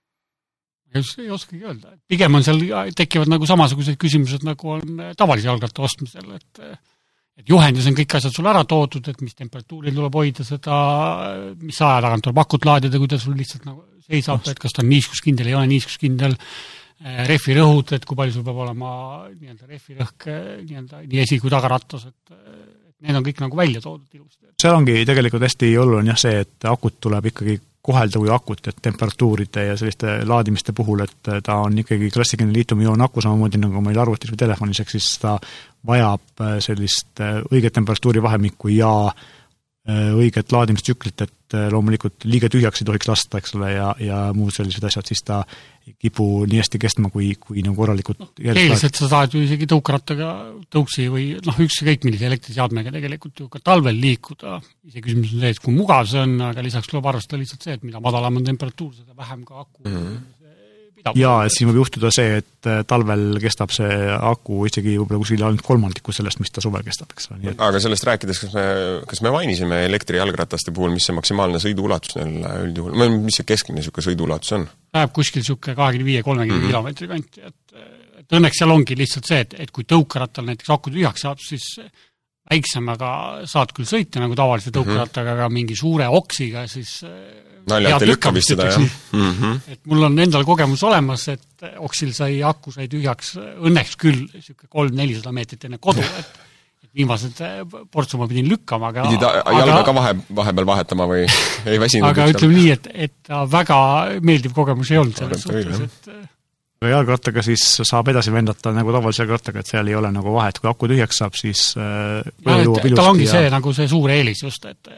ei oskagi öelda. Pigem on seal tekivad nagu samasugused küsimused, nagu on tavalise jalgratta ostmisel, et juhendis on kõik asjad sul ära toodud, et mis temperatuuril tuleb hoida seda, mis aja tagant tuleb akut laadida, kuidas sul lihtsalt nagu seisab, et kas ta on niiskuskindel, ei ole niiskuskindel, rehvirõhud, et kui palju sul peab olema nii-öelda rehvirõhk nii esi- kui tagarattas, et need on kõik nagu välja toodud ilusti. Seal ongi tegelikult hästi oluline see, et akut tuleb ikkagi kohelda kui akut, et temperatuuride ja selliste laadimiste puhul, et ta on ikkagi klassikaline liitiumioon aku samamoodi nagu meil arvutis või telefonis, ehk siis ta vajab sellist õiget temperatuuri vahemikku ja õiget laadimistsüklit, et loomulikult liiga tühjaks ei tohiks lasta, eks ole, ja muud sellised asjad, siis ta ei kipu nii hästi kestma, kui nagu korralikult Eeliselt sa saad ju isegi tõukarattaga tõuksi või ükskõik millise elektriseadmega tegelikult ju ka talvel liikuda. Ise küsimus on see, et kui mugav see on, aga lisaks tuleb arvestada lihtsalt see, et mida madalam on temperatuur, seda vähem ka aku ja et siin võib juhtuda see, et talvel kestab see aku isegi võib-olla kuskil ainult kolmandiku sellest, mis ta suvel kestab, eks ole. Aga sellest rääkides, kas me mainisime elektrijalgrataste puhul, mis see maksimaalne sõiduulatus neil üldjuhul, mis see keskmine sõiduulatus on? Läheb kuskil 25-30 kilomeetri kanti, et et õnneks seal ongi lihtsalt see, et kui tõukerattal näiteks aku tühjaks saab, siis väiksemaga saad küll sõita nagu tavalise tõukerattaga, aga mingi suure oksiga, siis naljalt ei lükka vist seda, jah. Et mul on endal kogemus olemas, et oksil aku sai tühjaks õnneks küll 300-400 meetrit enne kodu, et viimased portsu ma pidin lükkama, aga pidid jalga ka vahepeal vahetama või ei väsinud? Aga ütleme nii, et ta väga meeldiv kogemus ei olnud selles suhtes, et jalgrattaga siis saab edasi vendata nagu tavalise jalgrattaga, et seal ei ole nagu vahet, kui aku tühjaks saab, siis tal ongi see nagu see suur eelis just, et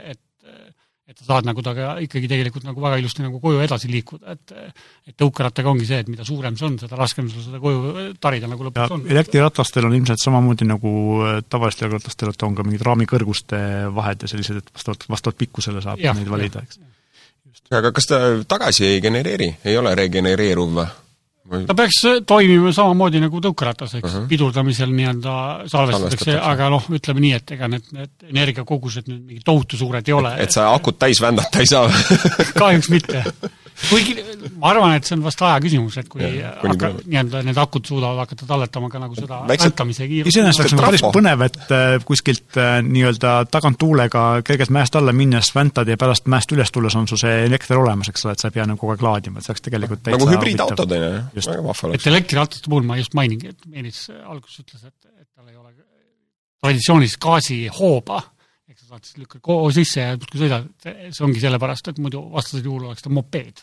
ta saad nagu taga ikkagi tegelikult nagu väga ilusti nagu koju edasi liikuda, et tõukerattaga ongi see, et mida suurem see on, seda raskem sul seda koju tarida nagu lõpuks on. Elektriratastel on ilmselt samamoodi nagu tavalistel jalgratastel, et on ka mingid raamikõrguste vahed ja sellised, et vastavalt pikkusele saab neid valida, eks. Aga kas ta tagasi ei genereeri? Ei ole regenereeruv või? Ta peaks toimima samamoodi nagu tõukeratas, eks pidurdamisel nii- öelda salvestatakse, aga ütleme nii, et ega need energiakogused nüüd mingi tohutu suured ei ole. Et sa akut täis vändata ei saa? Kahjuks mitte. Kuigi ma arvan, et see on vast aja küsimus, et kui nii-öelda need akud suudavad hakata talletama ka nagu seda väntamise kiirust. Iseenesest oleks päris põnev, et kuskilt nii-öelda tagantuulega kergelt mäest alla minnes väntad ja pärast mäest üles tulles on su see elekter olemas, eks ole, et sa ei pea nagu kogu aeg laadima, et see oleks tegelikult täitsa nagu hübriidautod, väga vahva oleks. Et elektriautoste puhul ma just mainingi, et Meelis alguses ütles, et tal ei ole traditsioonilist gaasihooba, eks sa saad siis lükkad koo sisse ja kui sõidad, see ongi sellepärast, et muidu vastasel juhul oleks ta mopeed.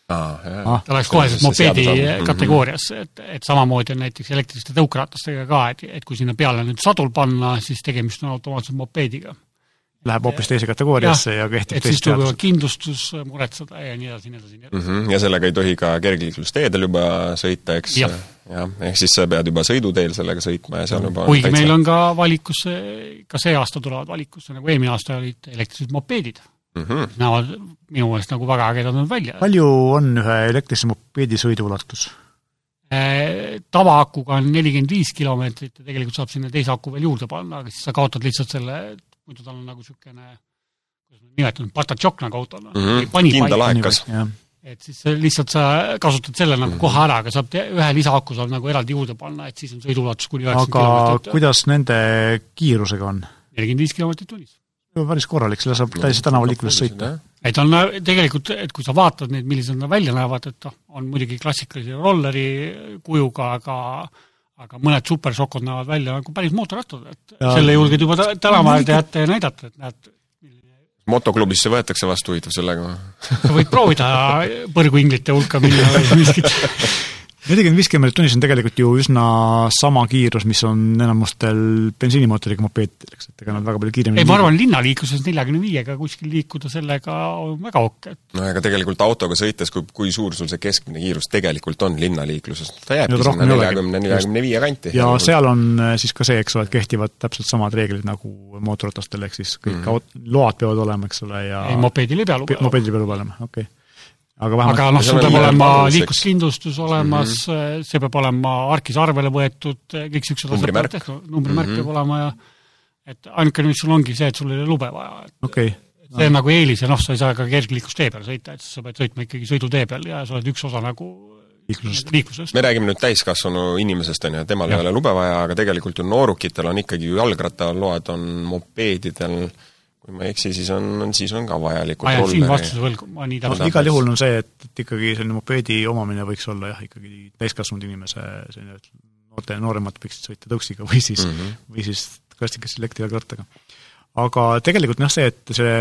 Ta oleks koheselt mopeedi kategoorias, et samamoodi on näiteks elektriliste tõukratastega ka, et kui sinna peale nüüd sadul panna, siis tegemist on automaatselt mopeediga. Läheb hoopis teise kategooriasse ja kehtib teist seadust. Et siis tuleb kindlustus muretseda ja nii edasi. Ja sellega ei tohi ka kergliiklusteedel juba sõita, eks? Ja, ehk siis sa pead juba sõiduteel sellega sõitma ja seal juba kuigi meil on ka valikusse, ka see aasta tulevad valikusse, nagu eelmine aasta olid elektrilised mopeedid. Näevad minu mõelest nagu väga ägedad on välja. Palju on ühe elektrilise mopeedi sõiduulatus? Tavaakuga on 45 kilomeetrit ja tegelikult saab sinna teise aku veel juurde panna, aga siis sa kaotad lihtsalt selle, muidu tal on nagu niisugune, kuidas ma nimetan, patatšokk nagu autona. Kindla laekas. Et siis lihtsalt sa kasutad selle nagu kohe ära, aga saab ühe lisaaku saab nagu eraldi juurde panna, et siis on sõiduulatus kuni 90 kilomeetrit. Aga kuidas nende kiirusega on? 45 kilomeetrit tunnis. Päris korralik, selle saab täiesti tänavaliiklust sõita. Et on tegelikult, et kui sa vaatad neid, millised nad välja näevad, et on muidugi klassikalise rolleri kujuga, aga mõned supersokod näevad välja nagu päris mootorrattad, et selle julged juba tänavaid jätta ja näidata, et näed. Motoklubisse võetakse vastu huvitav sellega. Sa võid proovida põrguinglite hulka minna või miskit. 45 kilomeetrit tunnis on tegelikult ju üsna sama kiirus, mis on enamustel bensiinimootoriga mopeedideks, et ega nad väga palju kiiremini ma arvan, linnaliikluses 45-ga kuskil liikuda sellega on väga okk. No ega tegelikult autoga sõites, kui suur sul see keskmine kiirus tegelikult on linnaliikluses, ta jääbki sinna 40-45 kanti. Ja seal on siis ka see, eks ole, et kehtivad täpselt samad reeglid nagu mootorratastel, ehk siis kõik load peavad olema, eks ole, ja mopeedil ei pea luba olema, okei. Aga sul peab olema liikluskindlustus olemas, see peab olema arkisarvele võetud, kõik siuksed numbrimärk peab olema ja et ainukene, mis sul ongi see, et sul ei ole lube vaja. See on nagu eelis ja sa ei saa ka kergliiklustee peal sõita, et sa pead sõitma ikkagi sõidutee peal ja sa oled üks osa nagu liiklusest. Me räägime nüüd täiskasvanu inimesest, on ju, temal ei ole lube vaja, aga tegelikult ju noorukitel on ikkagi jalgrattaload on mopeedidel. Kui ma eksi, siis on ka vajalikud rolleri. Siin vastuse võlgu, ma nii täpselt. Igal juhul on see, et ikkagi selline mopeedi omamine võiks olla ikkagi täiskasvanud inimese nooremad võiksid sõita tõuksiga või siis klassikas elektrijalgrattaga. Aga tegelikult see, et see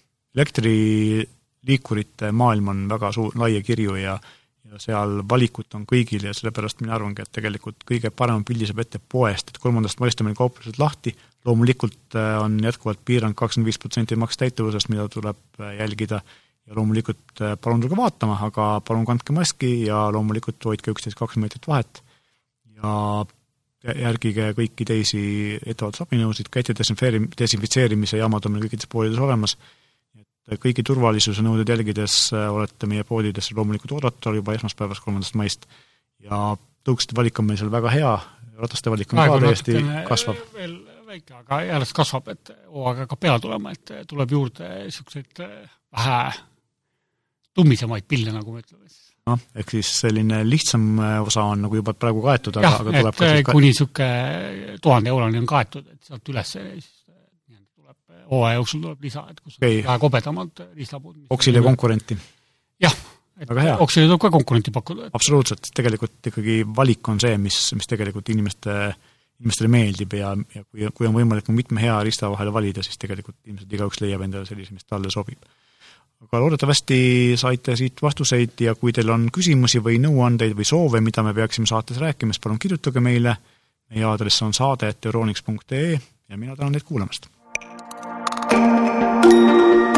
elektriliikurite maailm on väga laia kirju ja seal valikut on kõigil ja sellepärast mina arvangi, et tegelikult kõige parem pildi saab ette poest, et 3. maist on meil kauplused lahti, loomulikult on jätkuvalt piirang 25% makstäituvusest, mida tuleb jälgida ja loomulikult palun tulge vaatama, aga palun kandke maski ja loomulikult hoidke 11-2 meetrit vahet ja järgige kõiki teisi ettevõtlusabinõusid, käite desinfitseerimise jaamad on meil kõikides poodides olemas. Kõigi turvalisuse nõuded jälgides olete meie poodidesse loomulikult oodatud juba esmaspäevas 3. maist ja tõuksite valik on meil seal väga hea, rataste valik on ka täiesti kasvab. Veel väike, aga järjest kasvab, et hooaega ka peale tulema, et tuleb juurde selliseid vähe tummisemaid pille, nagu me ütleme. ehk siis selline lihtsam osa on nagu juba praegu kaetud, aga tuleb ka siis kuni niisugune 1000 euroni on kaetud, et sealt üles siis tuleb hooaja jooksul tuleb lisa, et kus on vähe kobedamalt lislapuud. Oksile konkurenti. Jah, et Oksile tuleb ka konkurenti pakkuda. Absoluutselt, tegelikult ikkagi valik on see, mis tegelikult inimestele meeldib ja kui on võimalik mitme hea riista vahele valida, siis tegelikult ilmselt igaüks leiab endale sellise, mis talle sobib. Aga loodetavasti saite siit vastuseid ja kui teil on küsimusi või nõuandeid või soove, mida me peaksime saates rääkima, siis palun kirjutage meile. Meie aadress on saade@euronics.ee ja mina tänan teid kuulamast.